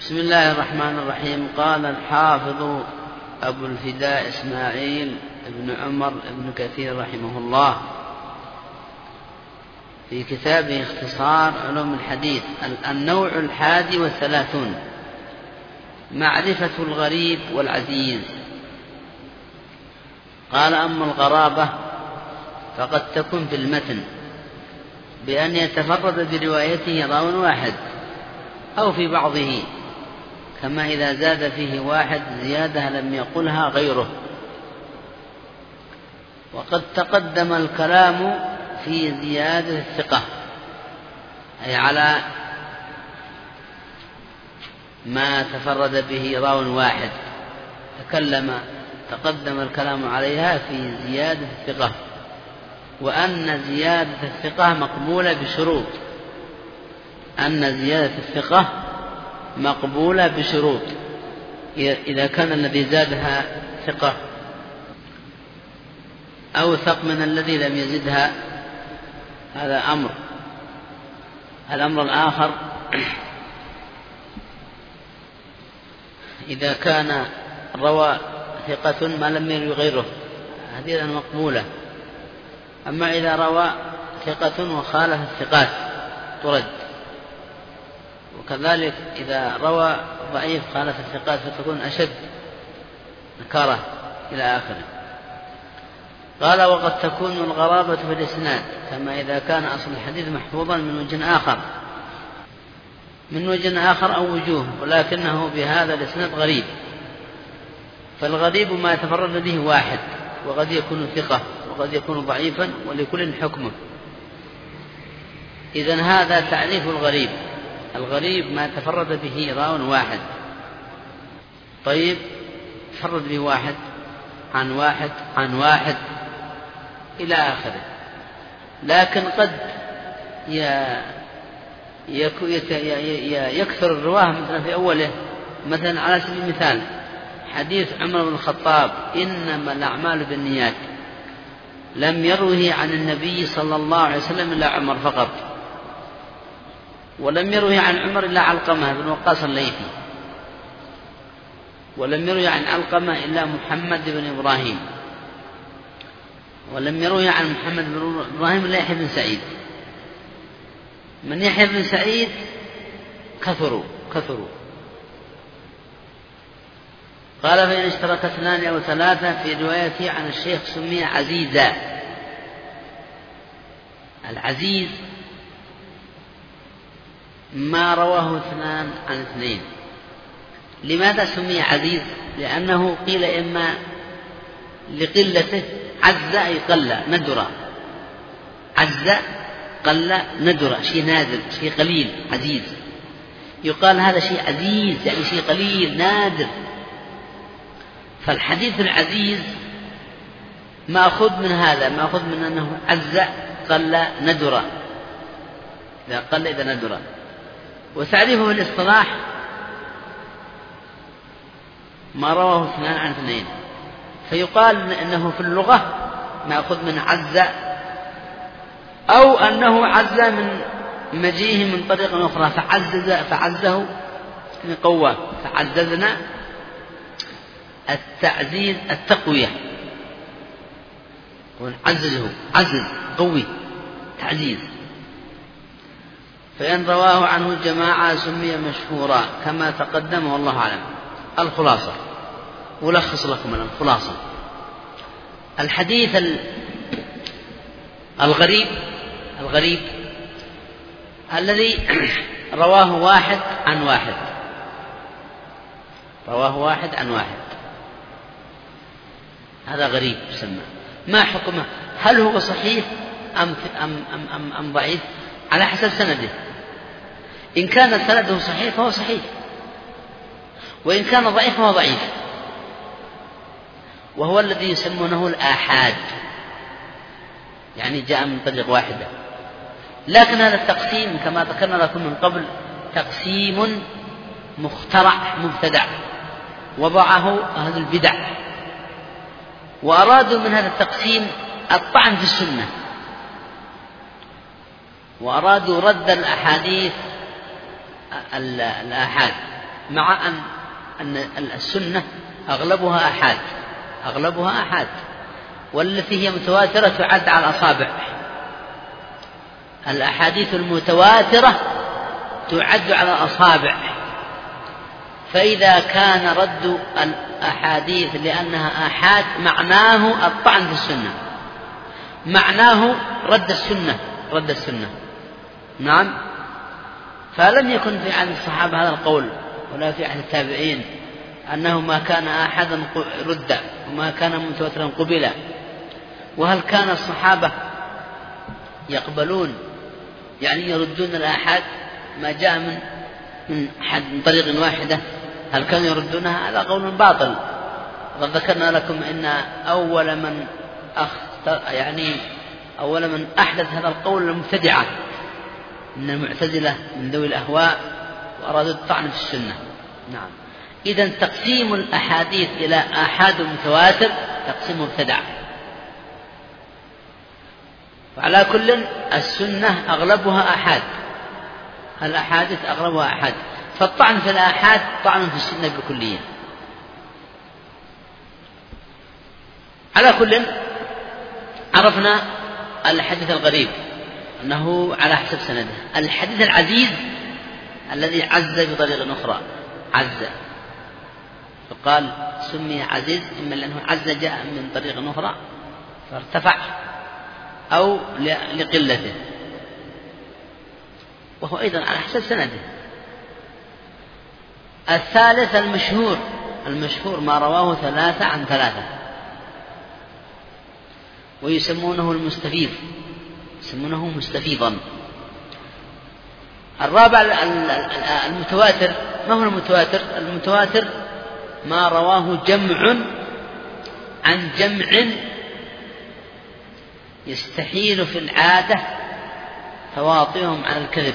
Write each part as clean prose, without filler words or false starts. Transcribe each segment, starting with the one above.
بسم الله الرحمن الرحيم. قال الحافظ أبو الفداء إسماعيل بن عمر بن كثير رحمه الله في كتابه اختصار علوم الحديث: النوع 31 معرفة الغريب والعزيز. قال: أما الغرابة فقد تكون في المتن بأن يتفرد بروايته راو واحد أو في بعضه، كما إذا زاد فيه واحد زيادة لم يقلها غيره. وقد تقدم الكلام في زيادة الثقة، أي على ما تفرد به راو واحد، تقدم الكلام عليها في زيادة الثقة، وأن زيادة الثقة مقبولة بشروط، إذا كان الذي زادها ثقة أوثق من الذي لم يزدها. هذا أمر. الأمر الآخر: إذا كان روى ثقة ما لم يروي غيره، هذه المقبولة. أما إذا روى ثقة وخالف الثقات ترد. وكذلك إذا روى ضعيف خالف الثقات فتكون أشد نكارة إلى آخره. قال: وقد تكون الغرابة في الإسناد، كما إذا كان أصل الحديث محفوظا من وجه آخر أو وجوه، ولكنه بهذا الإسناد غريب. فالغريب ما يتفرد به واحد، وقد يكون ثقة وقد يكون ضعيفا، ولكل حكمه. إذن هذا تعريف الغريب. الغريب ما تفرد به راو واحد. طيب، تفرد به واحد عن واحد عن واحد إلى آخره، لكن قد يكثر الرواه مثلا في أوله. مثلا على سبيل المثال حديث عمر بن الخطاب: إنما الأعمال بالنيات، لم يروه عن النبي صلى الله عليه وسلم إلا عمر فقط، ولم يروه عن عمر إلا علقمة بن وقاص الليثي، ولم يروه عن علقمة إلا محمد بن إبراهيم، ولم يروه عن محمد بن إبراهيم إلا يحيى بن سعيد. من يحيى بن سعيد كثروا. قال: فإن اشترك 2 أو 3 في روايته عن الشيخ سمي عزيزا. العزيز ما رواه 2 عن 2. لماذا سمي عزيز؟ لأنه قيل إما لقلته، عز أي قل ندر، عز قل ندر، شيء نادر شيء قليل عزيز. يقال هذا شيء عزيز يعني شيء قليل نادر. فالحديث العزيز مأخذ من هذا، مأخذ من أنه عز قل ندر، إذا قل إذا ندر. وتعريفه في الاصطلاح ما رواه 2 عن 2. فيقال أنه في اللغة مأخذ من عز، أو أنه عز من مجيئه من طريق أخرى، فعزه من قوة، فعززنا. التعزيز التقوية، ونعززه عزز قوي تعزيز. فإن رواه عنه الجماعة سمي مشهورا كما تقدم، والله أعلم. الخلاصة، ألخص لكم الخلاصة: الحديث الغريب الذي رواه واحد عن واحد، هذا غريب يسمى. ما حكمه؟ هل هو صحيح أم ضعيف؟ على حسب سنده. إن كان سنده صحيح فهو صحيح، وإن كان ضعيف فهو ضعيف، وهو الذي يسمونه الآحاد، يعني جاء من طريق واحدة. لكن هذا التقسيم كما ذكرنا لكم من قبل تقسيم مخترع مبتدع، وضعه أهل البدع، وأرادوا من هذا التقسيم الطعن في السنة، وأرادوا رد الأحاديث الآحاد مع أن السنة أغلبها أحاد، والتي هي متواترة تعد على الأصابع. الأحاديث المتواترة تعد على الأصابع. فإذا كان رد الأحاديث لأنها آحاد معناه الطعن في السنة، معناه رد السنة. نعم. فلم يكن في عهد الصحابة هذا القول ولا في عهد التابعين أنه ما كان آحادا رد وما كان متواترا قبل. وهل كان الصحابة يقبلون يعني يردون الآحاد ما جاء من طريق واحدة؟ هل كانوا يردونها؟ هذا قول باطل. وقد ذكرنا لكم أن أول من أحدث هذا القول المبتدعة من المعتزلة من ذوي الأهواء، وأرادوا الطعن في السنة. نعم. إذن تقسيم الأحاديث إلى آحاد ومتواتر تقسيم مبتدع. وعلى كل السنة أغلبها آحاد، الأحاديث أغلبها آحاد، فالطعن في الآحاد طعن في السنة بكلية. على كل عرفنا الحديث الغريب أنه على حسب سنده. الحديث العزيز الذي عز بطريق أخرى، عز فقال سمي عزيز إما لأنه عز جاء من طريق أخرى فارتفع أو لقلته، وهو أيضا على حسب سنده. الثالث المشهور ما رواه 3 عن 3، ويسمونه المستفيض، يسمونه مستفيضا. الرابع المتواتر. ما هو المتواتر؟ المتواتر ما رواه جمع عن جمع يستحيل في العادة تواطئهم على الكذب،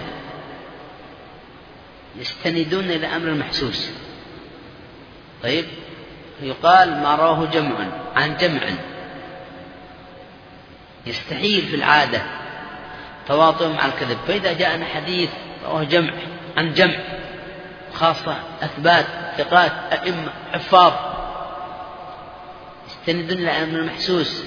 يستندون إلى أمر محسوس. طيب، يقال ما رواه جمع عن جمع يستحيل في العادة تواطؤهم على الكذب. فإذا جاءنا حديث رواه جمع عن جمع، خاصة أثبات ثقات أئمة حفاظ يستندون إلى أمر محسوس،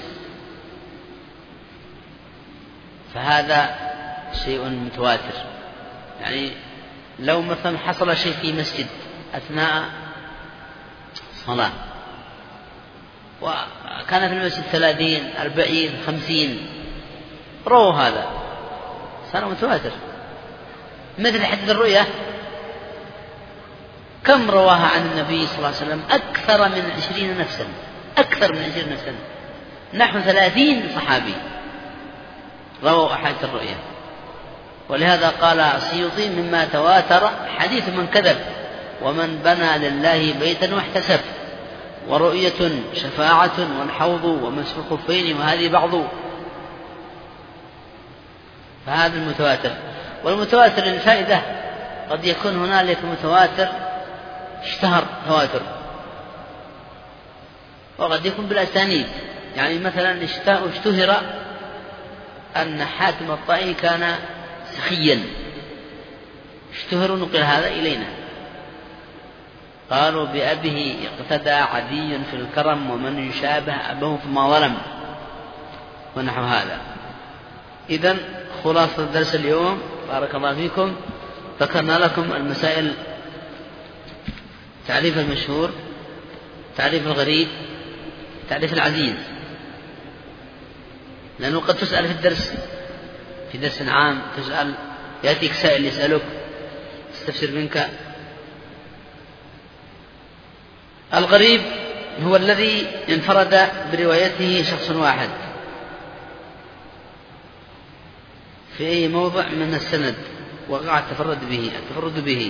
فهذا شيء متواتر. يعني لو مثلا حصل شيء في مسجد أثناء صلاة، وكان في المسجد 30 40 50 رووا هذا، صار متواتر. مثل حديث الرؤيا، كم رواها عن النبي صلى الله عليه وسلم؟ أكثر من 20 نفسا، نحو 30 صحابي رووا أحاديث الرؤيا. ولهذا قال السيوطي مما تواتر حديث من كذب ومن بنى لله بيتا واحتسب، ورؤية شفاعة والحوض ومسح الخفين وهذه بعض. فهذا المتواتر. والمتواتر للفائدة قد يكون هنالك متواتر اشتهر تواتر، وقد يكون بالأسانيد. يعني مثلا اشتهر أن حاتم الطائي كان سخيا، اشتهر نقل هذا إلينا. قالوا بأبه اقتدى عدي في الكرم ومن يشابه أبوه فما ظلم، ونحو هذا. إذن خلاصة الدرس اليوم بارك الله فيكم، ذكرنا لكم المسائل: تعريف المشهور، تعريف الغريب، تعريف العزيز. لأنه قد تسأل في درس عام، تسأل يأتيك سائل يسألك يستفسر منك. الغريب هو الذي انفرد بروايته شخص واحد في أي موضع من السند وقع التفرد به.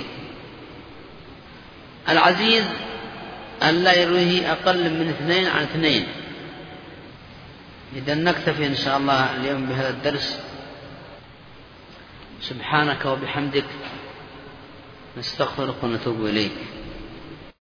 العزيز أن لا يرويه أقل من 2 عن 2. إذا نكتفي إن شاء الله اليوم بهذا الدرس. سبحانك وبحمدك نستغفرك ونتوب إليك.